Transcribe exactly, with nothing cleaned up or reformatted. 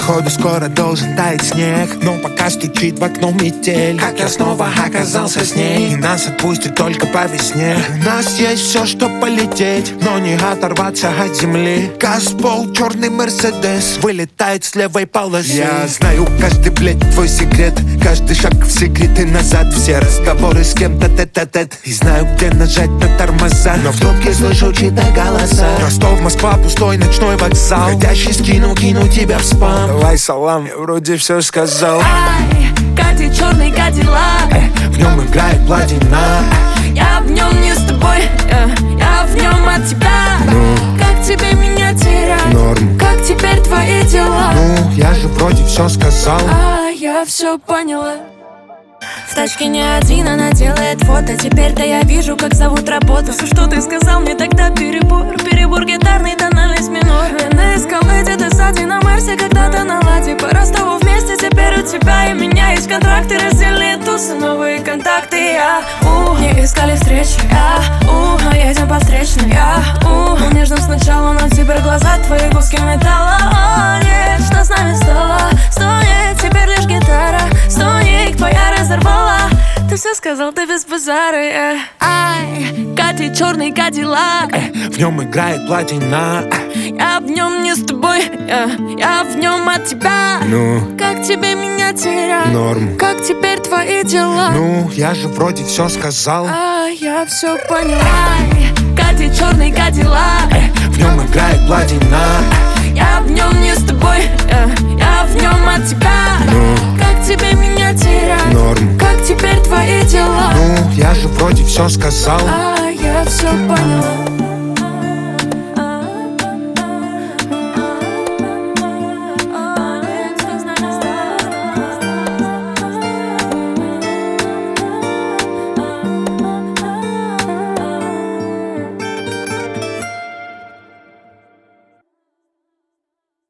Походу скоро должен таять снег, но пока стучит в окно метель. Как я снова оказался с ней, и нас отпустит только по весне. У нас есть все, что полететь, но не оторваться от земли. Газпол, черный Мерседес, вылетает с левой полосы. Я знаю каждый, блядь, твой секрет, каждый шаг в секрет и назад. Все разговоры с кем-то тет-а-тет, и знаю, где нажать на тормоза, но в трубке слышу чьи-то голоса. Ростов, Москва, пустой ночной вокзал. Ходящий скину, кину тебя в спам. Давай салам, я вроде все сказал. Ай, Катя, черный Кадиллак, э, в нем играет платина. Я в нем не с тобой, я, я в нем от тебя. Ну, как тебе меня терять? Норм. Как теперь твои дела? Ну, я же вроде все сказал. А я все поняла. В тачке не один, она делает фото. Теперь-то я вижу, как зовут работу. Все, что ты сказал мне тогда, перебор. Перебор гитарный, тональность минор. Я на эскалейте, ты сзади на Марсе, когда-то на ладе. По Ростову вместе, теперь у тебя и меня есть контракты, раздельные тусы, новые контакты. Я, у, не искали встречи. Я, у, но едем по встречной. Я, у, был нежным сначала, но теперь глаза твои куски металла. О, нет, что с нами стало? Стонет, теперь лишь гитара. Стонет, твоя разорвала. Ты все сказал, ты без базара, yeah. Ай, Катя, черный Кадиллак, э, в нем играет платина. я в нем не с тобой, yeah. я в нем от тебя. Ну, как тебе меня терять? Норм. Как теперь твои дела? Ну, я же вроде все сказал. А я все поняла. Ай, Катя, черный Кадиллак, э, в нем играет платина. я в нем не с тобой, yeah. я в нем от тебя. Ну, как тебе меня терять? Норм. Как теперь твои дела? Ну, я же вроде все сказал. А я все поняла.